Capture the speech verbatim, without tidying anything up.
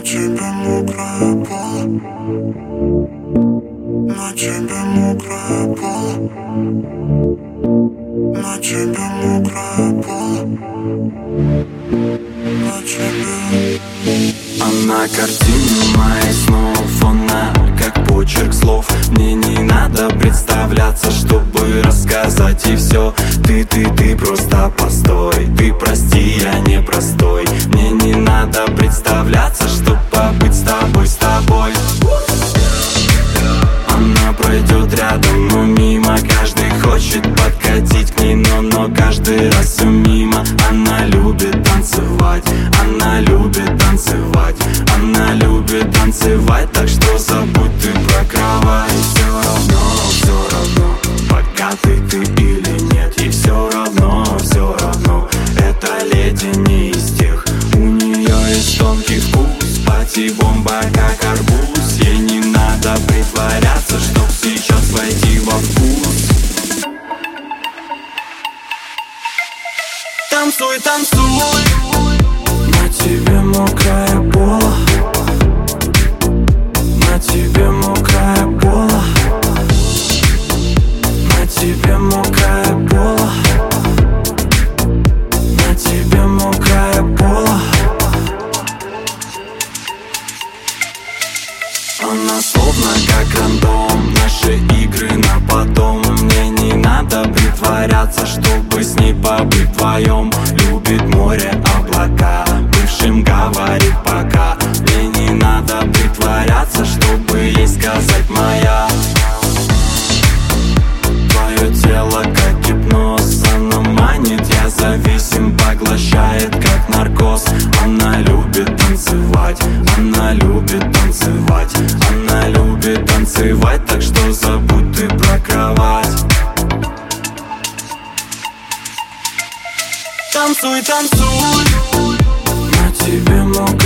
тебе мокрая поло, на тебе мокрая поло, на тебе мокрая поло, на тебе. Она картина моих снов, она как почерк слов. Мне не надо представляться, чтобы рассказать и все. Ты, ты, ты просто постой, ты прости, я не простой. Мне не надо представляться, чтобы побыть с тобой, с тобой. Она пройдет рядом, но мимо. Каждый хочет подкатить к ней, но, но каждый раз все мимо. Она любит танцевать, она любит танцевать, она любит танцевать, так что забудь ты про кровать. Все равно, все равно, пока ты ты или нет. И все равно, все равно, эта леди не из тех. У нее есть тонкий вкус, пати-бомба как арбуз. Ей не надо притворяться, чтоб сейчас войти во вкус. Танцуй, танцуй, на тебе мокрая поло, на тебе мокрая поло, на тебе мокрая поло, на тебе мокрая поло. Она словно как рандом, наши игры на потом. Мне не надо притворяться, чтобы с ней побыть вдвоем. Любит море, облака, бывшим говорит пока. Мне не надо притворяться, чтобы ей сказать моя. Твое тело как гипноз, она манит, я зависим, поглощает как наркоз. Она любит танцевать, она любит танцевать, она любит танцевать, так что забудь ты про кровать. Танцуй, танцуй, на тебе мокрая